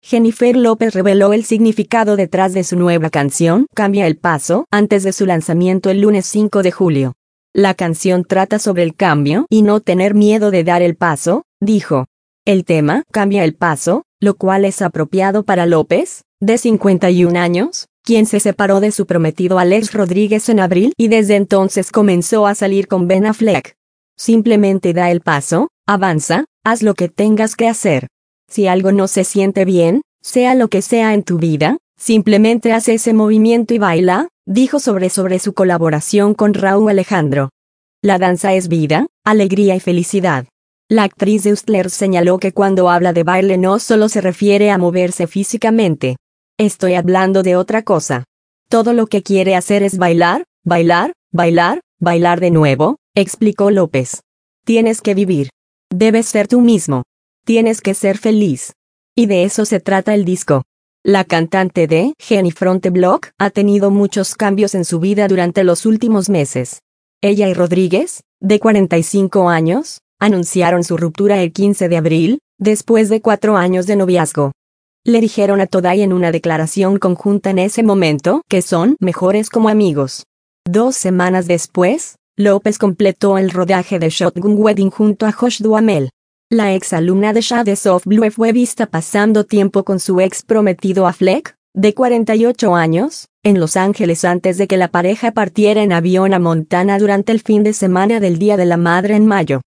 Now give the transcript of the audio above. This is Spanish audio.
Jennifer López reveló el significado detrás de su nueva canción, Cambia el Paso, antes de su lanzamiento el lunes 5 de julio. La canción trata sobre el cambio y no tener miedo de dar el paso, dijo. El tema, Cambia el Paso, lo cual es apropiado para López, de 51 años, quien se separó de su prometido Alex Rodríguez en abril y desde entonces comenzó a salir con Ben Affleck. Simplemente da el paso, avanza, haz lo que tengas que hacer. Si algo no se siente bien, sea lo que sea en tu vida, simplemente haz ese movimiento y baila, dijo sobre su colaboración con Rauw Alejandro. La danza es vida, alegría y felicidad. La actriz de Hustlers señaló que cuando habla de baile no solo se refiere a moverse físicamente. Estoy hablando de otra cosa. Todo lo que quiere hacer es bailar, bailar, bailar, bailar de nuevo, explicó López. Tienes que vivir. Debes ser tú mismo. Tienes que ser feliz. Y de eso se trata el disco. La cantante de Jenny From the Block ha tenido muchos cambios en su vida durante los últimos meses. Ella y Rodríguez, de 45 años, anunciaron su ruptura el 15 de abril, después de 4 años de noviazgo. Le dijeron a Today en una declaración conjunta en ese momento que son mejores como amigos. 2 semanas después, López completó el rodaje de Shotgun Wedding junto a Josh Duhamel. La ex alumna de Shades of Blue fue vista pasando tiempo con su ex prometido Affleck, de 48 años, en Los Ángeles antes de que la pareja partiera en avión a Montana durante el fin de semana del Día de la Madre en mayo.